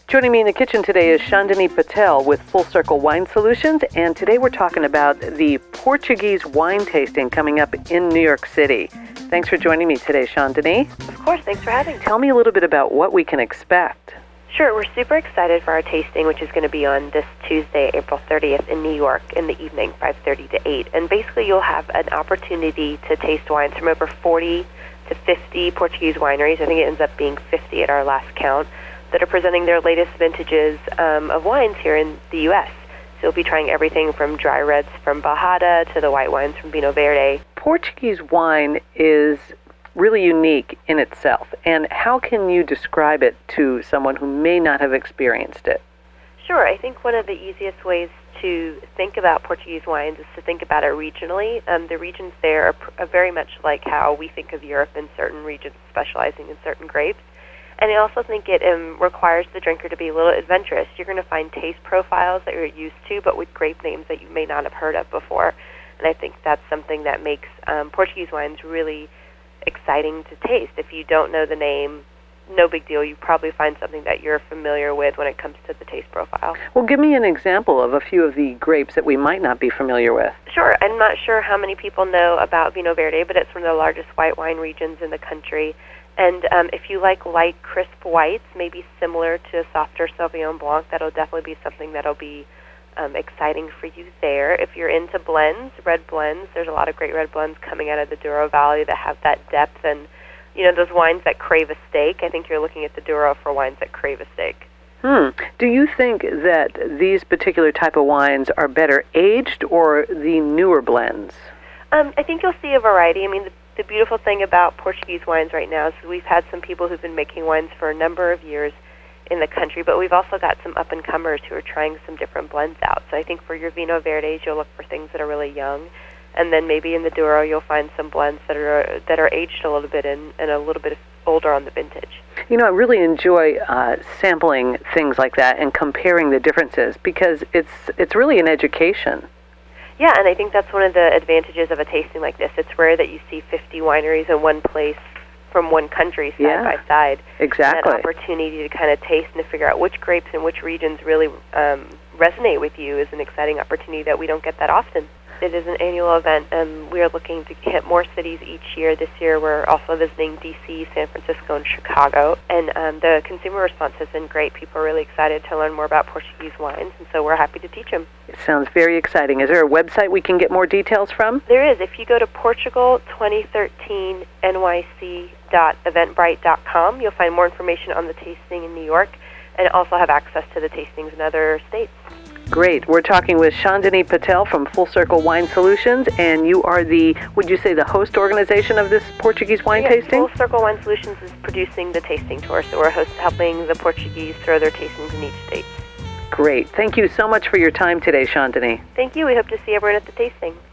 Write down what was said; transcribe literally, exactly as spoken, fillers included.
Joining me in the kitchen today is Chandani Patel with Full Circle Wine Solutions, and today we're talking about the Portuguese wine tasting coming up in New York City. Thanks for joining me today, Chandani. Of course, thanks for having me. Tell me a little bit about what we can expect. Sure, we're super excited for our tasting, which is going to be on this Tuesday, April thirtieth in New York in the evening, five thirty to eight. And basically you'll have an opportunity to taste wines from over forty to fifty Portuguese wineries. I think it ends up being fifty at our last count, that are presenting their latest vintages um, of wines here in the U S. So you'll be trying everything from dry reds from Bajada to the white wines from Vinho Verde. Portuguese wine is really unique in itself, and how can you describe it to someone who may not have experienced it? Sure. I think one of the easiest ways to think about Portuguese wines is to think about it regionally. Um, the regions there are, pr- are very much like how we think of Europe in certain regions specializing in certain grapes. And I also think it um, requires the drinker to be a little adventurous. You're going to find taste profiles that you're used to, but with grape names that you may not have heard of before. And I think that's something that makes um, Portuguese wines really exciting to taste. If you don't know the name, no big deal. You probably find something that you're familiar with when it comes to the taste profile. Well, give me an example of a few of the grapes that we might not be familiar with. Sure. I'm not sure how many people know about Vinho Verde, but it's one of the largest white wine regions in the country. And um, if you like light, crisp whites, maybe similar to a softer Sauvignon Blanc, that'll definitely be something that'll be um, exciting for you there. If you're into blends, red blends, there's a lot of great red blends coming out of the Douro Valley that have that depth and, you know, those wines that crave a steak. I think you're looking at the Douro for wines that crave a steak. Hmm. Do you think that these particular type of wines are better aged or the newer blends? Um, I think you'll see a variety. I mean, the The beautiful thing about Portuguese wines right now is we've had some people who've been making wines for a number of years in the country, but we've also got some up-and-comers who are trying some different blends out. So I think for your Vinho Verdes, you'll look for things that are really young, and then maybe in the Douro, you'll find some blends that are that are aged a little bit and, and a little bit older on the vintage. You know, I really enjoy uh, sampling things like that and comparing the differences because it's it's really an education. Yeah, and I think that's one of the advantages of a tasting like this. It's rare that you see fifty wineries in one place from one country side yeah, by side. Exactly. And that opportunity to kind of taste and to figure out which grapes and which regions really um, resonate with you is an exciting opportunity that we don't get that often. It is an annual event, and we are looking to hit more cities each year. This year we're also visiting D C, San Francisco, and Chicago, and um, the consumer response has been great. People are really excited to learn more about Portuguese wines, and so we're happy to teach them. It sounds very exciting. Is there a website we can get more details from? There is. If you go to Portugal twenty thirteen N Y C dot eventbrite dot com, you'll find more information on the tasting in New York, and also have access to the tastings in other states. Great. We're talking with Chandani Patel from Full Circle Wine Solutions, and you are the, would you say, the host organization of this Portuguese wine yes, tasting? Full Circle Wine Solutions is producing the tasting tour, so we're host, helping the Portuguese throw their tastings in each state. Great. Thank you so much for your time today, Chandani. Thank you. We hope to see everyone at the tasting.